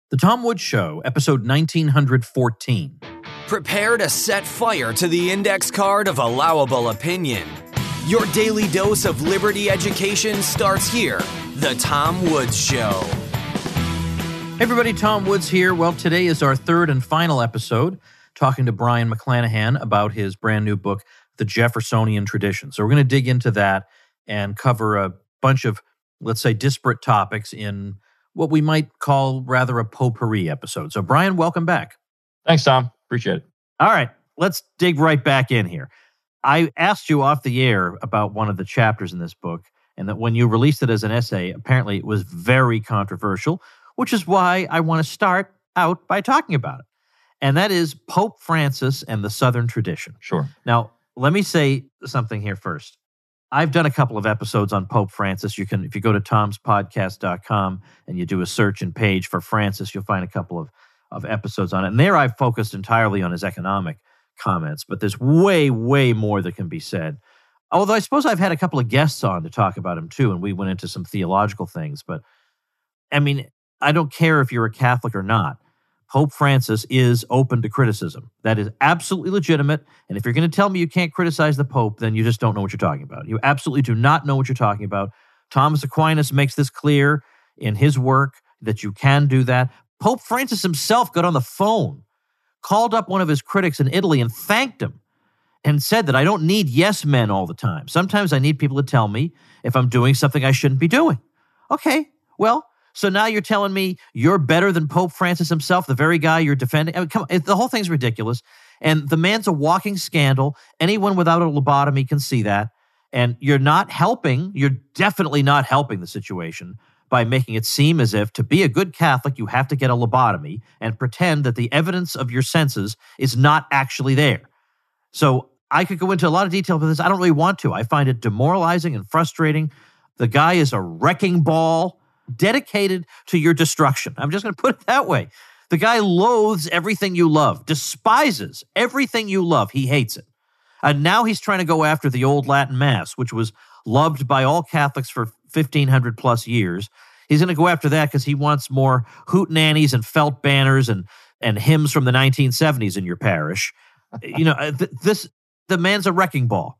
The Tom Woods Show, episode 1914. Prepare to set fire to the index card of allowable opinion. Your daily dose of liberty education starts here. The Tom Woods Show. Hey everybody, Tom Woods here. Well, today is our third and final episode, talking to Brian McClanahan about his brand new book, The Jeffersonian Tradition. So we're going to dig into that and cover a bunch of, let's say, disparate topics in what we might call rather a potpourri episode. So Brian, welcome back. Thanks, Tom. Appreciate it. All right, let's dig right back in here. I asked you off the air about one of the chapters in this book, and that when you released it as an essay, apparently it was very controversial, which is why I want to start out by talking about it. And that is Pope Francis and the Southern tradition. Sure. Now, let me say something here first. I've done a couple of episodes on Pope Francis. You can, if you go to tomspodcast.com and you do a search and page for Francis, you'll find a couple of episodes on it. And there I've focused entirely on his economic comments, but there's way, way more that can be said. Although I suppose I've had a couple of guests on to talk about him too, and we went into some theological things. But I mean, I don't care if you're a Catholic or not. Pope Francis is open to criticism. That is absolutely legitimate. And if you're going to tell me you can't criticize the Pope, then you just don't know what you're talking about. You absolutely do not know what you're talking about. Thomas Aquinas makes this clear in his work that you can do that. Pope Francis himself got on the phone, called up one of his critics in Italy and thanked him and said that I don't need yes men all the time. Sometimes I need people to tell me if I'm doing something I shouldn't be doing. Okay, well, so now you're telling me you're better than Pope Francis himself, the very guy you're defending? I mean, come on, the whole thing's ridiculous. And the man's a walking scandal. Anyone without a lobotomy can see that. And you're not helping. You're definitely not helping the situation by making it seem as if to be a good Catholic, you have to get a lobotomy and pretend that the evidence of your senses is not actually there. So I could go into a lot of detail about this. I don't really want to. I find it demoralizing and frustrating. The guy is a wrecking ball dedicated to your destruction. I'm just going to put it that way. The guy loathes everything you love, despises everything you love. He hates it. And now he's trying to go after the old Latin Mass, which was loved by all Catholics for 1,500 plus years. He's going to go after that because he wants more hootenannies and felt banners and hymns from the 1970s in your parish. You know, the man's a wrecking ball.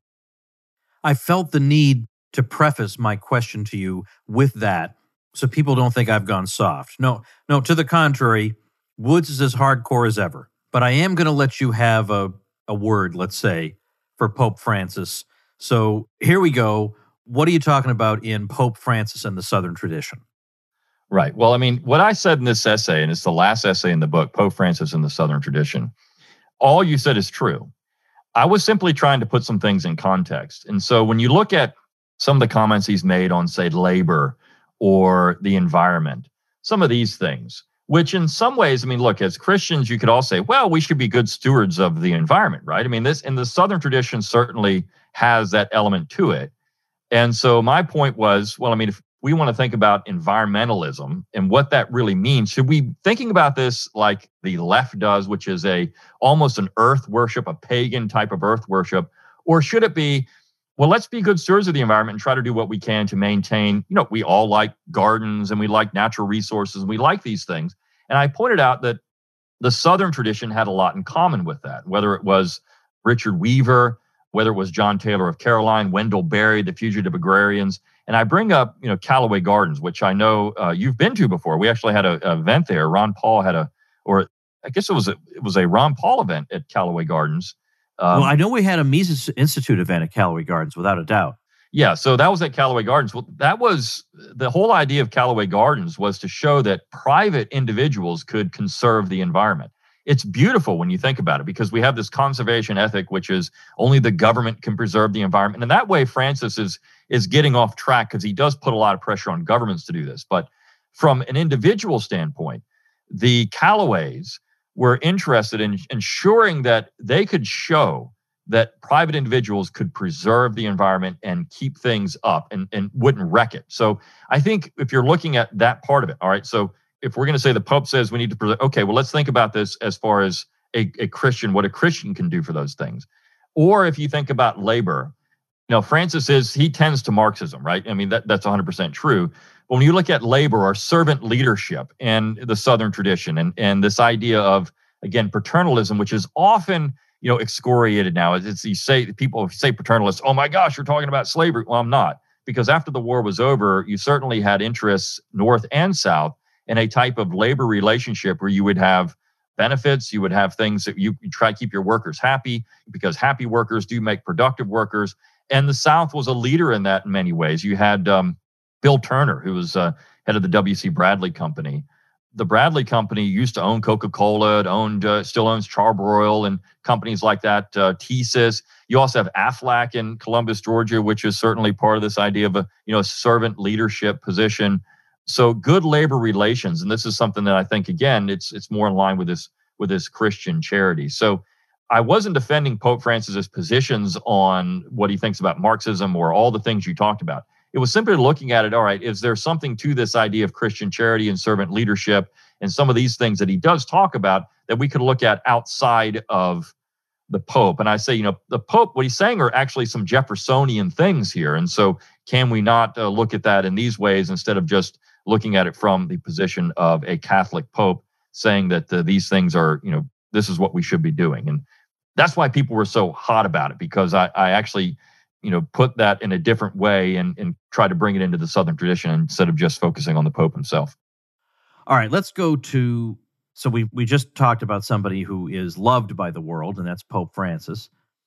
I felt the need to preface my question to you with that, so people don't think I've gone soft. No, to the contrary, Woods is as hardcore as ever. But I am going to let you have a word, let's say, for Pope Francis. So here we go. What are you talking about in Pope Francis and the Southern tradition? Right. Well, I mean, what I said in this essay, and it's the last essay in the book, Pope Francis and the Southern Tradition, all you said is true. I was simply trying to put some things in context. And so when you look at some of the comments he's made on, say, labor or the environment, some of these things, which in some ways, I mean, look, as Christians, you could all say, well, we should be good stewards of the environment, right? I mean, this in the Southern tradition certainly has that element to it. And so my point was, well, I mean, if we want to think about environmentalism and what that really means, should we be thinking about this like the left does, which is almost an earth worship, a pagan type of earth worship, or should it be, well, let's be good stewards of the environment and try to do what we can to maintain, you know, we all like gardens and we like natural resources and we like these things. And I pointed out that the Southern tradition had a lot in common with that, whether it was Richard Weaver, whether it was John Taylor of Caroline, Wendell Berry, the Fugitive Agrarians. And I bring up, you know, Callaway Gardens, which I know you've been to before. We actually had an event there. Ron Paul had it was a Ron Paul event at Callaway Gardens. Well, I know we had a Mises Institute event at Callaway Gardens, without a doubt. Yeah, so that was at Callaway Gardens. Well, that was the whole idea of Callaway Gardens, was to show that private individuals could conserve the environment. It's beautiful when you think about it, because we have this conservation ethic, which is only the government can preserve the environment. And that way, Francis is getting off track, because he does put a lot of pressure on governments to do this. But from an individual standpoint, the Callaways were interested in ensuring that they could show that private individuals could preserve the environment and keep things up and wouldn't wreck it. So I think if you're looking at that part of it, all right, so if we're going to say the Pope says we need to preserve, okay, well, let's think about this as far as a Christian, what a Christian can do for those things. Or if you think about labor, you know, Francis he tends to Marxism, right? I mean, that's 100% true. But when you look at labor or servant leadership and the Southern tradition and this idea of, again, paternalism, which is often, excoriated now. It's people say paternalists, oh my gosh, you're talking about slavery. Well, I'm not, because after the war was over, you certainly had interests north and south in a type of labor relationship where you would have benefits, you would have things that you try to keep your workers happy, because happy workers do make productive workers. And the South was a leader in that in many ways. You had Bill Turner, who was head of the W.C. Bradley Company. The Bradley Company used to own Coca-Cola. It still owns Charbroil and companies like that, TSYS. You also have Aflac in Columbus, Georgia, which is certainly part of this idea of a servant leadership position. So good labor relations, and this is something that I think, again, it's more in line with this Christian charity. So I wasn't defending Pope Francis's positions on what he thinks about Marxism or all the things you talked about. It was simply looking at it, all right, is there something to this idea of Christian charity and servant leadership and some of these things that he does talk about that we could look at outside of the Pope? And I say, the Pope, what he's saying are actually some Jeffersonian things here. And so can we not look at that in these ways instead of just looking at it from the position of a Catholic Pope saying that these things are, this is what we should be doing? And that's why people were so hot about it, because I actually put that in a different way and try to bring it into the Southern tradition instead of just focusing on the Pope himself. All right, let's go to, so we just talked about somebody who is loved by the world, and that's Pope Francis,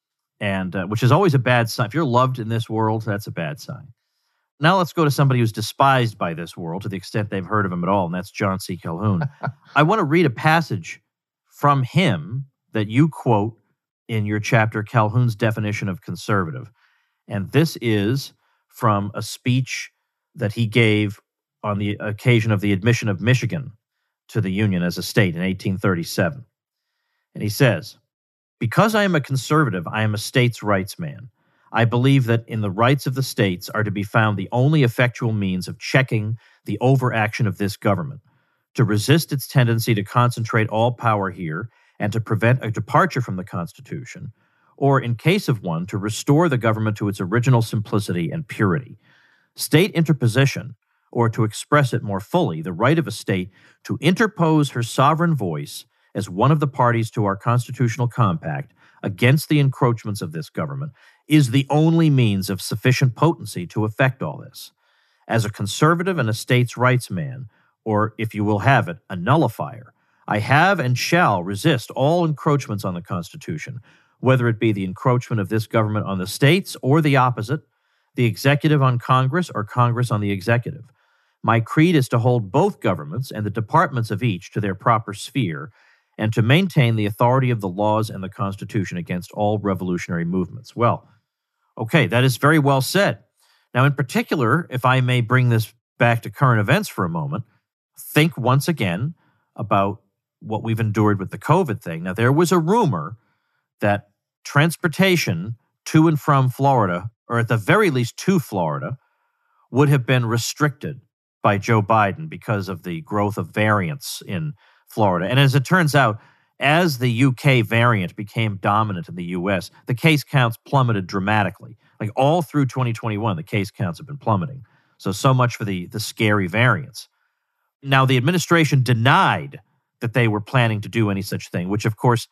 and which is always a bad sign. If you're loved in this world, that's a bad sign. Now let's go to somebody who's despised by this world to the extent they've heard of him at all, and that's John C. Calhoun. I want to read a passage from him that you quote in your chapter, Calhoun's Definition of Conservative. And this is from a speech that he gave on the occasion of the admission of Michigan to the Union as a state in 1837. And he says, "Because I am a conservative, I am a states' rights man. I believe that in the rights of the states are to be found the only effectual means of checking the overaction of this government, to resist its tendency to concentrate all power here and to prevent a departure from the Constitution, or in case of one, to restore the government to its original simplicity and purity. State interposition, or to express it more fully, the right of a state to interpose her sovereign voice as one of the parties to our constitutional compact against the encroachments of this government, is the only means of sufficient potency to effect all this. As a conservative and a states' rights man, or, if you will have it, a nullifier, I have and shall resist all encroachments on the Constitution, whether it be the encroachment of this government on the states or the opposite, the executive on Congress or Congress on the executive. My creed is to hold both governments and the departments of each to their proper sphere, and to maintain the authority of the laws and the Constitution against all revolutionary movements." Well, okay, that is very well said. Now, in particular, if I may bring this back to current events for a moment, think once again about what we've endured with the COVID thing. Now, there was a rumor that transportation to and from Florida, or at the very least to Florida, would have been restricted by Joe Biden because of the growth of variants in Florida. And as it turns out, as the UK variant became dominant in the US, the case counts plummeted dramatically. Like all through 2021, the case counts have been plummeting. So much for the scary variants. Now, the administration denied that they were planning to do any such thing, which, of course,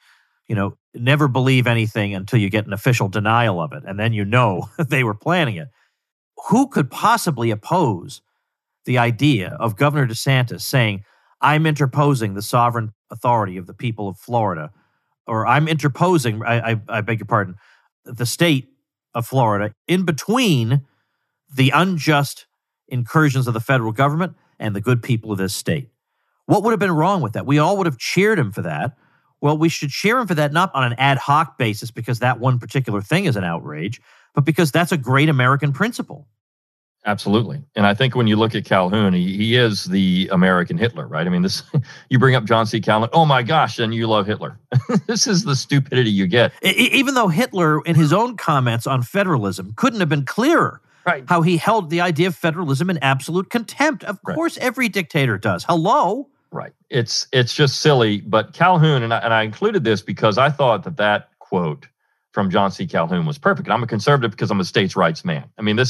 never believe anything until you get an official denial of it, and then they were planning it. Who could possibly oppose the idea of Governor DeSantis saying, I'm interposing the sovereign authority of the people of Florida, or I'm interposing, I beg your pardon, the state of Florida in between the unjust incursions of the federal government and the good people of this state? What would have been wrong with that? We all would have cheered him for that. Well, we should cheer him for that, not on an ad hoc basis because that one particular thing is an outrage, but because that's a great American principle. Absolutely. And I think when you look at Calhoun, he is the American Hitler, right? I mean, you bring up John C. Calhoun, oh my gosh, then you love Hitler. This is the stupidity you get. Even though Hitler, in his own comments on federalism, couldn't have been clearer. Right. How he held the idea of federalism in absolute contempt. Of course, every dictator does. Hello? Right. It's just silly. But Calhoun, and I included this because I thought that quote from John C. Calhoun was perfect. And I'm a conservative because I'm a states' rights man. I mean, this is it.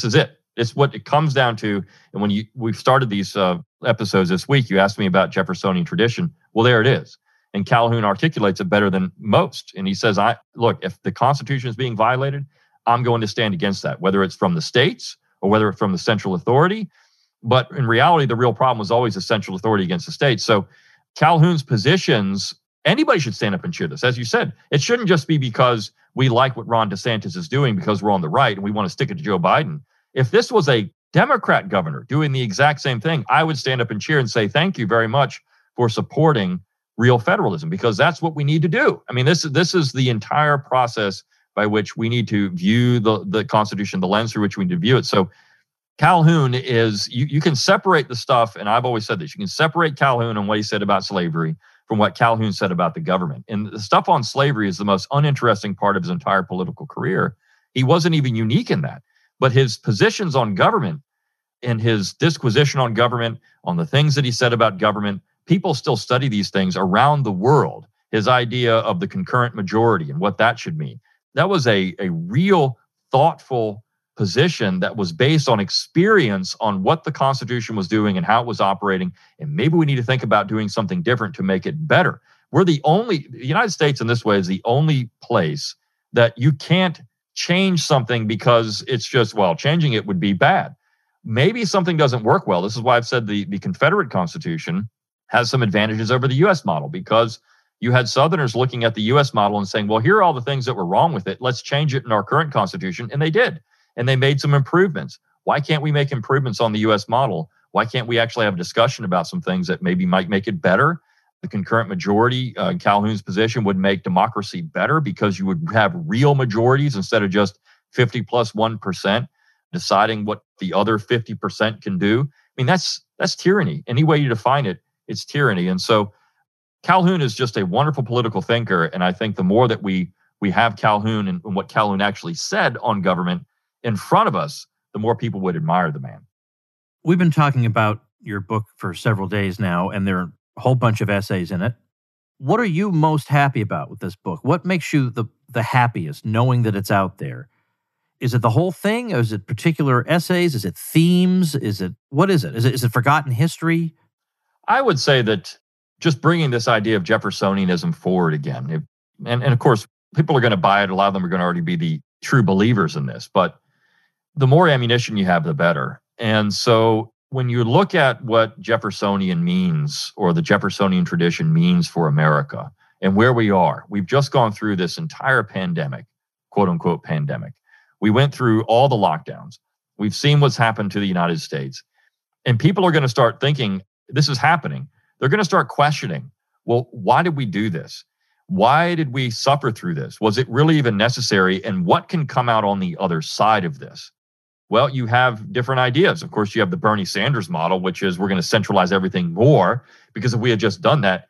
It's what it comes down to. And when we've started these episodes this week, you asked me about Jeffersonian tradition. Well, there it is. And Calhoun articulates it better than most. And he says, look, if the Constitution is being violated, I'm going to stand against that, whether it's from the states or whether it's from the central authority. But in reality, the real problem was always the central authority against the states. So Calhoun's positions, anybody should stand up and cheer this. As you said, it shouldn't just be because we like what Ron DeSantis is doing because we're on the right and we want to stick it to Joe Biden. If this was a Democrat governor doing the exact same thing, I would stand up and cheer and say, thank you very much for supporting real federalism, because that's what we need to do. I mean, this is the entire process by which we need to view the Constitution, the lens through which we need to view it. So Calhoun is, you can separate the stuff, and I've always said this, you can separate Calhoun and what he said about slavery from what Calhoun said about the government. And the stuff on slavery is the most uninteresting part of his entire political career. He wasn't even unique in that. But his positions on government and his disquisition on government, on the things that he said about government, people still study these things around the world. His idea of the concurrent majority and what that should mean. That was a real thoughtful position that was based on experience on what the Constitution was doing and how it was operating. And maybe we need to think about doing something different to make it better. The United States in this way is the only place that you can't change something because it's just, changing it would be bad. Maybe something doesn't work well. This is why I've said the Confederate Constitution has some advantages over the U.S. model, because you had Southerners looking at the U.S. model and saying, well, here are all the things that were wrong with it. Let's change it in our current Constitution. And they did. And they made some improvements. Why can't we make improvements on the U.S. model? Why can't we actually have a discussion about some things that maybe might make it better? The concurrent majority, Calhoun's position, would make democracy better because you would have real majorities instead of just 50 plus 1% deciding what the other 50% can do. I mean, that's tyranny. Any way you define it, it's tyranny. And so Calhoun is just a wonderful political thinker. And I think the more that we have Calhoun and what Calhoun actually said on government in front of us, the more people would admire the man. We've been talking about your book for several days now, and there are a whole bunch of essays in it. What are you most happy about with this book? What makes you the happiest, knowing that it's out there? Is it the whole thing? Or is it particular essays? Is it themes? What is it? Is it forgotten history? I would say that just bringing this idea of Jeffersonianism forward again, and of course, people are going to buy it. A lot of them are going to already be the true believers in this, but the more ammunition you have, the better. And so when you look at what Jeffersonian means, or the Jeffersonian tradition means for America and where we are, we've just gone through this entire pandemic, quote unquote pandemic. We went through all the lockdowns. We've seen what's happened to the United States. And people are going to start thinking, this is happening. They're going to start questioning, well, why did we do this? Why did we suffer through this? Was it really even necessary? And what can come out on the other side of this? Well, you have different ideas. Of course, you have the Bernie Sanders model, which is we're going to centralize everything more, because if we had just done that,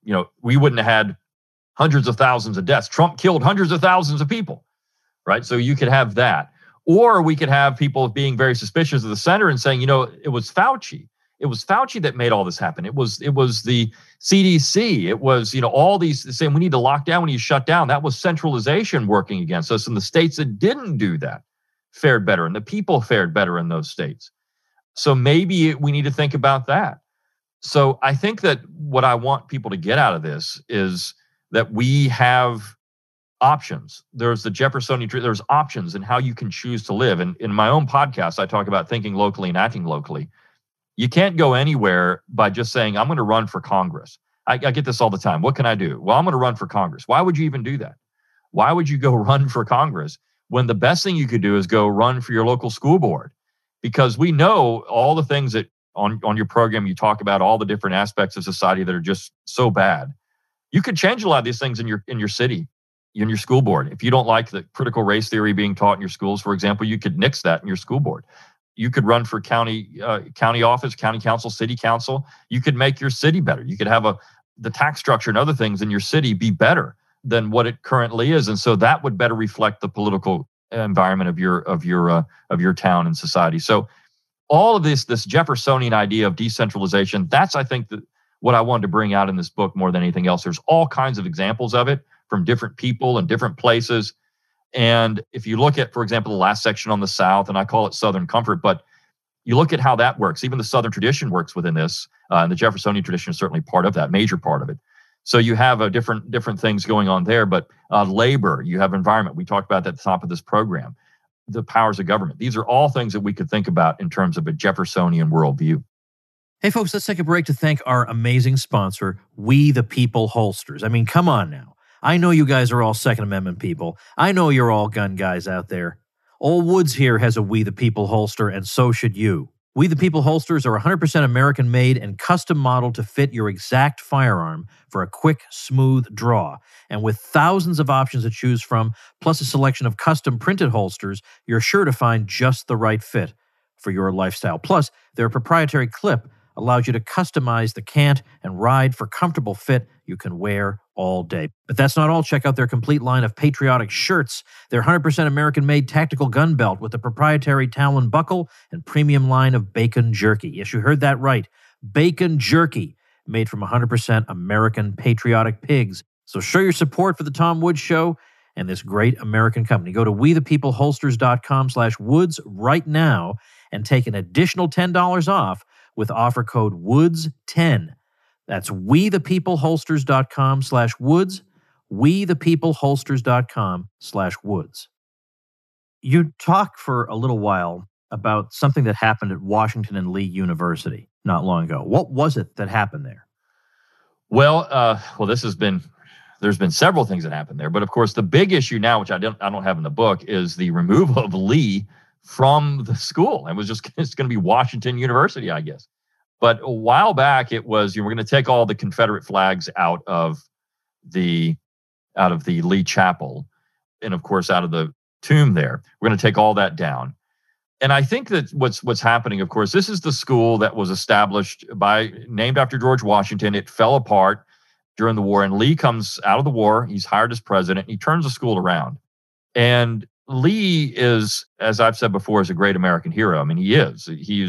we wouldn't have had hundreds of thousands of deaths. Trump killed hundreds of thousands of people, right? So you could have that. Or we could have people being very suspicious of the center and saying, it was Fauci. It was Fauci that made all this happen. It was the CDC. It was, all these saying we need to lock down, we need to shut down. That was centralization working against us. And the states that didn't do that fared better, and the people fared better in those states. So maybe we need to think about that. So I think that what I want people to get out of this is that we have options. There's the Jeffersonian, there's options in how you can choose to live. And in my own podcast, I talk about thinking locally and acting locally. You can't go anywhere by just saying, I'm going to run for Congress. I get this all the time. What can I do? Well, I'm going to run for Congress. Why would you even do that? Why would you go run for Congress when the best thing you could do is go run for your local school board? Because we know all the things that on your program you talk about, all the different aspects of society that are just so bad. You could change a lot of these things in your city, in your school board. If you don't like the critical race theory being taught in your schools, for example, you could nix that in your school board. You could run for county office, county council, city council. You could make your city better. You could have the tax structure and other things in your city be better than what it currently is, and so that would better reflect the political environment of your town and society. So all of this Jeffersonian idea of decentralization, that's I think what I wanted to bring out in this book more than anything else. There's all kinds of examples of it from different people and different places. And if you look at, for example, the last section on the South, and I call it Southern Comfort, but you look at how that works. Even the Southern tradition works within this, and the Jeffersonian tradition is certainly part of that, major part of it. So you have different things going on there, but labor, you have environment. We talked about that at the top of this program. The powers of government. These are all things that we could think about in terms of a Jeffersonian worldview. Hey, folks, let's take a break to thank our amazing sponsor, We the People Holsters. I mean, come on now. I know you guys are all Second Amendment people. I know you're all gun guys out there. Old Woods here has a We the People holster, and so should you. We the People holsters are 100% American-made and custom-modeled to fit your exact firearm for a quick, smooth draw. And with thousands of options to choose from, plus a selection of custom-printed holsters, you're sure to find just the right fit for your lifestyle. Plus, their proprietary clip allows you to customize the cant and ride for comfortable fit you can wear all day. But that's not all. Check out their complete line of patriotic shirts, their 100% American-made tactical gun belt with the proprietary Talon buckle, and premium line of bacon jerky. Yes, you heard that right. Bacon jerky, made from 100% American patriotic pigs. So show your support for the Tom Woods Show and this great American company. Go to wethepeopleholsters.com/woods right now and take an additional $10 off with offer code WOODS10. That's wethepeopleholsters.com/woods, wethepeopleholsters.com/woods. You talked for a little while about something that happened at Washington and Lee University not long ago. What was it that happened there? Well, there's been several things that happened there, but of course the big issue now, which I don't have in the book, is the removal of Lee from the school. It's going to be Washington University, I guess. But a while back, it was, we're going to take all the Confederate flags out of the Lee Chapel, and of course out of the tomb there. We're going to take all that down. And I think that what's happening, of course, this is the school that was established named after George Washington. It fell apart during the war, and Lee comes out of the war. He's hired as president. He turns the school around. And Lee is, as I've said before, is a great American hero. I mean, he is.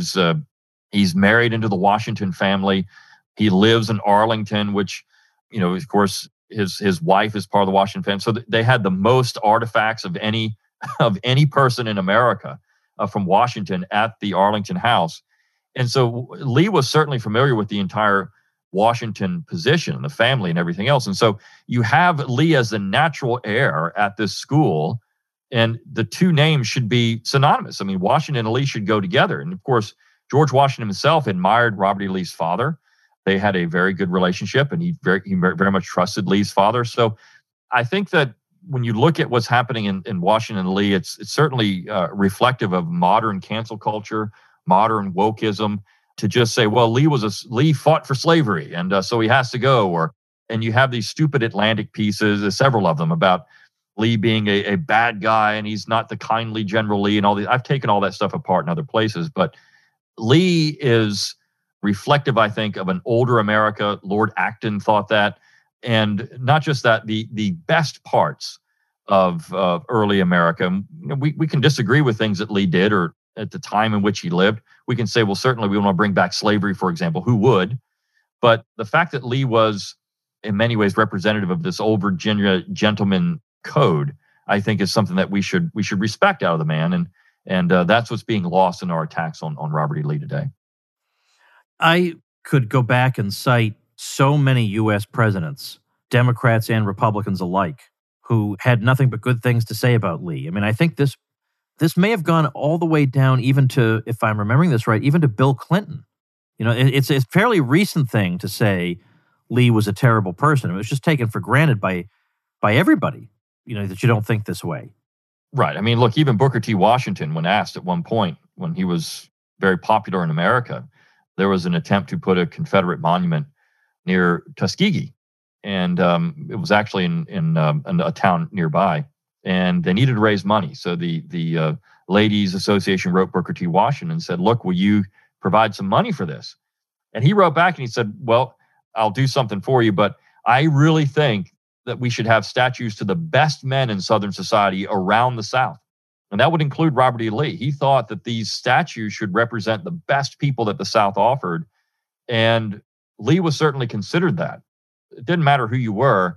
He's married into the Washington family. He lives in Arlington, which, of course, his wife is part of the Washington family. So they had the most artifacts of any person in America from Washington at the Arlington house. And so Lee was certainly familiar with the entire Washington position and the family and everything else. And so you have Lee as the natural heir at this school, and the two names should be synonymous. I mean, Washington and Lee should go together. And of course, George Washington himself admired Robert E. Lee's father. They had a very good relationship, and he very much trusted Lee's father. So I think that when you look at what's happening in Washington and Lee, it's certainly reflective of modern cancel culture, modern wokeism, to just say, well, Lee fought for slavery, and so he has to go. And you have these stupid Atlantic pieces, several of them, about Lee being a bad guy, and he's not the kindly General Lee, and all these. I've taken all that stuff apart in other places, but Lee is reflective, I think, of an older America. Lord Acton thought that. And not just that, the best parts of early America. We can disagree with things that Lee did or at the time in which he lived. We can say, well, certainly we want to bring back slavery, for example. Who would? But the fact that Lee was in many ways representative of this old Virginia gentleman code, I think, is something that we should respect out of the man. And that's what's being lost in our attacks on Robert E. Lee today. I could go back and cite so many U.S. presidents, Democrats and Republicans alike, who had nothing but good things to say about Lee. I mean, I think this may have gone all the way down even to, if I'm remembering this right, even to Bill Clinton. It's a fairly recent thing to say Lee was a terrible person. It was just taken for granted by everybody, that you don't think this way. Right. I mean, look, even Booker T. Washington, when asked at one point, when he was very popular in America, there was an attempt to put a Confederate monument near Tuskegee. And it was actually in a town nearby. And they needed to raise money. So the Ladies Association wrote Booker T. Washington and said, look, will you provide some money for this? And he wrote back and he said, well, I'll do something for you, but I really think that we should have statues to the best men in Southern society around the South. And that would include Robert E. Lee. He thought that these statues should represent the best people that the South offered. And Lee was certainly considered that. It didn't matter who you were.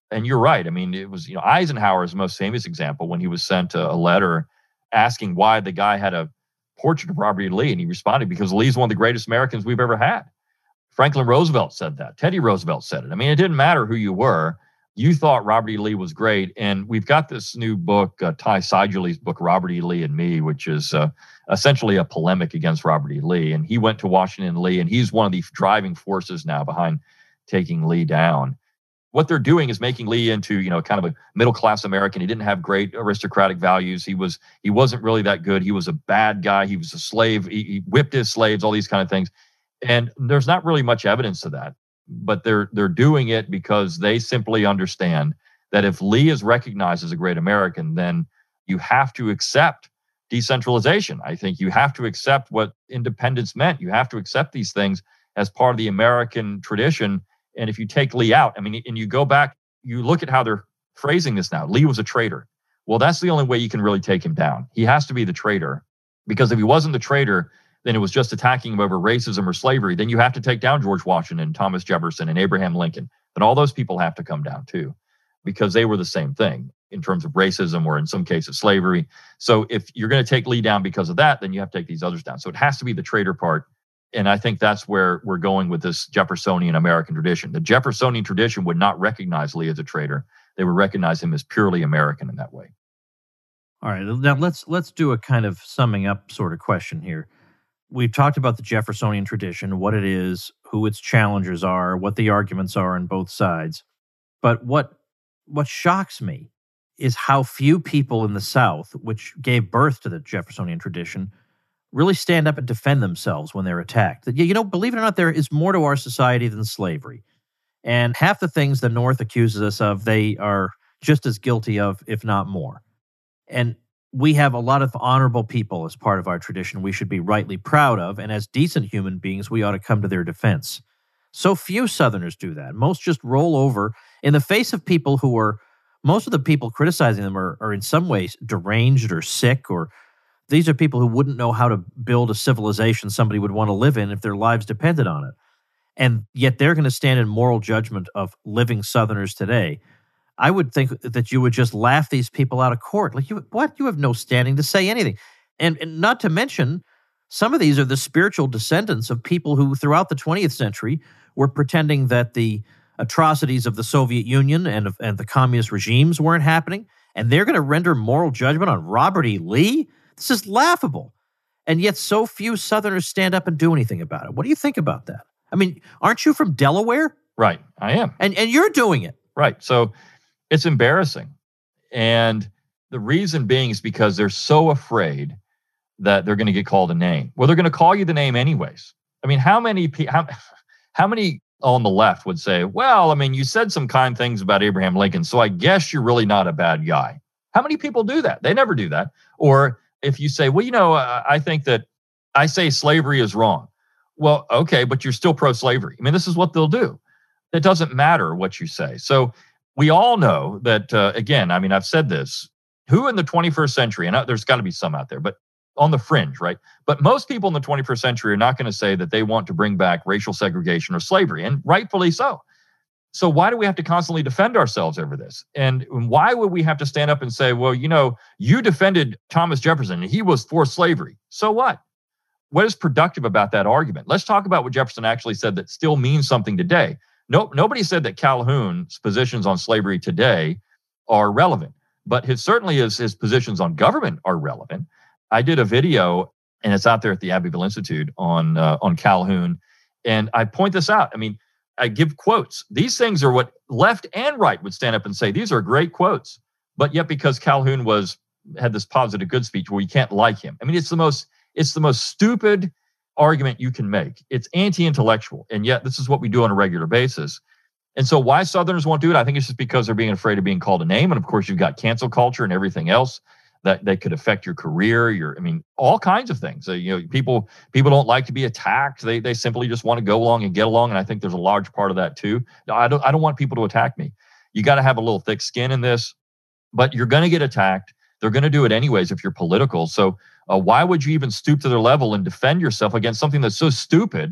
And you're right. I mean, it was, Eisenhower's most famous example when he was sent a letter asking why the guy had a portrait of Robert E. Lee. And he responded, because Lee's one of the greatest Americans we've ever had. Franklin Roosevelt said that. Teddy Roosevelt said it. I mean, it didn't matter who you were. You thought Robert E. Lee was great. And we've got this new book, Ty Seiduley's book, Robert E. Lee and Me, which is essentially a polemic against Robert E. Lee. And he went to Washington Lee, and he's one of the driving forces now behind taking Lee down. What they're doing is making Lee into, kind of a middle-class American. He didn't have great aristocratic values. He wasn't really that good. He was a bad guy. He was a slave. He whipped his slaves, all these kind of things. And there's not really much evidence of that, but they're doing it because they simply understand that if Lee is recognized as a great American, then you have to accept decentralization. I think you have to accept what independence meant. You have to accept these things as part of the American tradition. And if you take Lee out, I mean, and you go back, you look at how they're phrasing this now. Lee was a traitor. Well, that's the only way you can really take him down. He has to be the traitor, because if he wasn't the traitor, then it was just attacking him over racism or slavery. Then you have to take down George Washington, Thomas Jefferson, and Abraham Lincoln. But all those people have to come down too, because they were the same thing in terms of racism or in some cases slavery. So if you're going to take Lee down because of that, then you have to take these others down. So it has to be the traitor part. And I think that's where we're going with this Jeffersonian American tradition. The Jeffersonian tradition would not recognize Lee as a traitor. They would recognize him as purely American in that way. All right, now let's do a kind of summing up sort of question here. We've talked about the Jeffersonian tradition, what it is, who its challengers are, what the arguments are on both sides. But what shocks me is how few people in the South, which gave birth to the Jeffersonian tradition, really stand up and defend themselves when they're attacked. Believe it or not, there is more to our society than slavery. And half the things the North accuses us of, they are just as guilty of, if not more. And we have a lot of honorable people as part of our tradition we should be rightly proud of, and as decent human beings, we ought to come to their defense. So few Southerners do that. Most just roll over in the face of people who are, most of the people criticizing them are in some ways deranged or sick, or these are people who wouldn't know how to build a civilization somebody would want to live in if their lives depended on it. And yet they're going to stand in moral judgment of living Southerners today. I would think that you would just laugh these people out of court. Like, you have no standing to say anything. And not to mention, some of these are the spiritual descendants of people who throughout the 20th century were pretending that the atrocities of the Soviet Union and the communist regimes weren't happening. And they're going to render moral judgment on Robert E. Lee? This is laughable. And yet so few Southerners stand up and do anything about it. What do you think about that? I mean, aren't you from Delaware? Right, I am. And you're doing it. Right. So it's embarrassing. And the reason being is because they're so afraid that they're going to get called a name. Well, they're going to call you the name anyways. I mean, how many on the left would say, well, I mean, you said some kind things about Abraham Lincoln, so I guess you're really not a bad guy. How many people do that? They never do that. Or if you say, well, I think that I say slavery is wrong. Well, okay, but you're still pro-slavery. I mean, this is what they'll do. It doesn't matter what you say. So we all know that, again, I mean, I've said this, who in the 21st century, and there's got to be some out there, but on the fringe, right? But most people in the 21st century are not going to say that they want to bring back racial segregation or slavery, and rightfully so. So why do we have to constantly defend ourselves over this? And why would we have to stand up and say, well, you defended Thomas Jefferson and he was for slavery. So what? What is productive about that argument? Let's talk about what Jefferson actually said that still means something today. Nobody said that Calhoun's positions on slavery today are relevant, but certainly his positions on government are relevant. I did a video, and it's out there at the Abbeville Institute on Calhoun, and I point this out. I mean, I give quotes. These things are what left and right would stand up and say. These are great quotes, but yet because Calhoun had this positive good speech, well, you can't like him. I mean, it's the most stupid argument you can make. It's anti-intellectual, and yet this is what we do on a regular basis. And so why Southerners won't do it? I think it's just because they're being afraid of being called a name. And of course, you've got cancel culture and everything else that could affect your career, all kinds of things. People don't like to be attacked. They simply just want to go along and get along. And I think there's a large part of that too. I don't want people to attack me. You got to have a little thick skin in this, but you're going to get attacked. They're going to do it anyways if you're political. So why would you even stoop to their level and defend yourself against something that's so stupid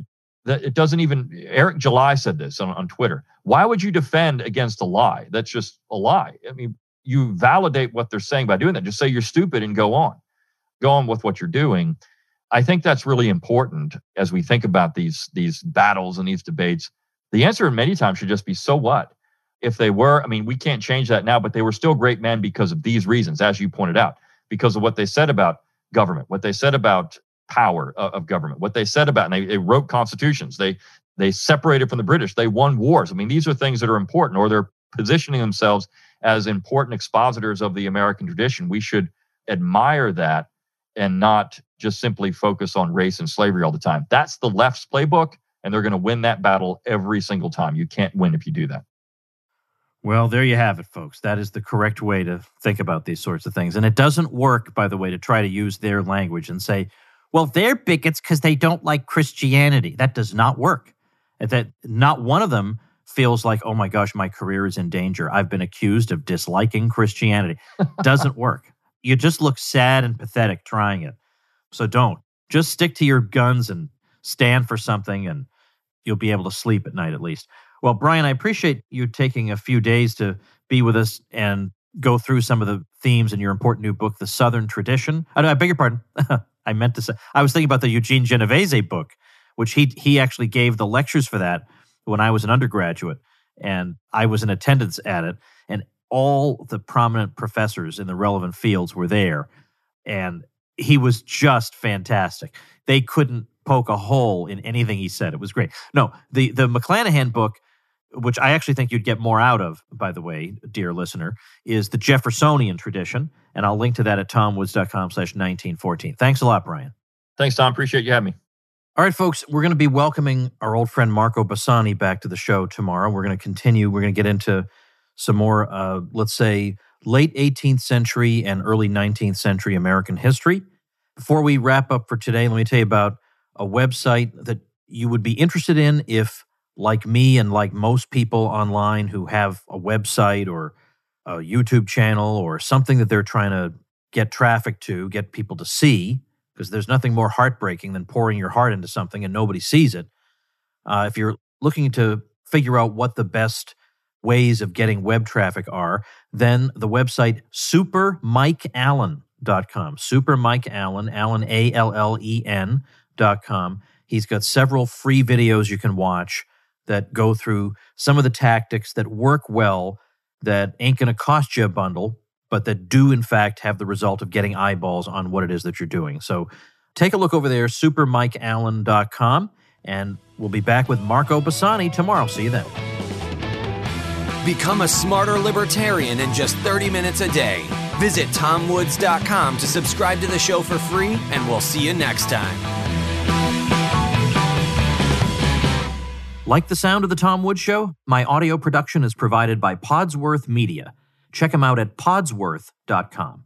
That it doesn't even, Eric July said this on Twitter. Why would you defend against a lie? That's just a lie. I mean, you validate what they're saying by doing that. Just say you're stupid and go on with what you're doing. I think that's really important as we think about these battles and these debates. The answer many times should just be, so what? If they were, I mean, we can't change that now, but they were still great men because of these reasons, as you pointed out, because of what they said about government, what they said about power of government, what they said about, and they wrote constitutions. They separated from the British. They won wars. I mean, these are things that are important, or they're positioning themselves as important expositors of the American tradition. We should admire that and not just simply focus on race and slavery all the time. That's the left's playbook, and they're going to win that battle every single time. You can't win if you do that. Well, there you have it, folks. That is the correct way to think about these sorts of things. And it doesn't work, by the way, to try to use their language and say, well, they're bigots because they don't like Christianity. That does not work. That not one of them feels like, oh my gosh, my career is in danger. I've been accused of disliking Christianity. Doesn't work. You just look sad and pathetic trying it. So don't. Just stick to your guns and stand for something, and you'll be able to sleep at night at least. Well, Brian, I appreciate you taking a few days to be with us and go through some of the themes in your important new book, The Southern Tradition. I beg your pardon. I meant to say, I was thinking about the Eugene Genovese book, which he actually gave the lectures for that when I was an undergraduate, and I was in attendance at it, and all the prominent professors in the relevant fields were there, and he was just fantastic. They couldn't poke a hole in anything he said. It was great. No, the McClanahan book, which I actually think you'd get more out of, by the way, dear listener, is The Jeffersonian Tradition, and I'll link to that at tomwoods.com/1914. Thanks a lot, Brian. Thanks, Tom. Appreciate you having me. All right, folks, we're going to be welcoming our old friend Marco Bassani back to the show tomorrow. We're going to continue. We're going to get into some more, let's say, late 18th century and early 19th century American history. Before we wrap up for today, let me tell you about a website that you would be interested in if, like me and like most people online who have a website or a YouTube channel or something that they're trying to get traffic to, get people to see, because there's nothing more heartbreaking than pouring your heart into something and nobody sees it. If you're looking to figure out what the best ways of getting web traffic are, then the website supermikeallen.com. Super Mike Allen, Allen, ALLEN.com. He's got several free videos you can watch that go through some of the tactics that work well, that ain't going to cost you a bundle, but that do, in fact, have the result of getting eyeballs on what it is that you're doing. So take a look over there, supermikeallen.com, and we'll be back with Marco Bassani tomorrow. See you then. Become a smarter libertarian in just 30 minutes a day. Visit tomwoods.com to subscribe to the show for free, and we'll see you next time. Like the sound of The Tom Woods Show? My audio production is provided by Podsworth Media. Check them out at podsworth.com.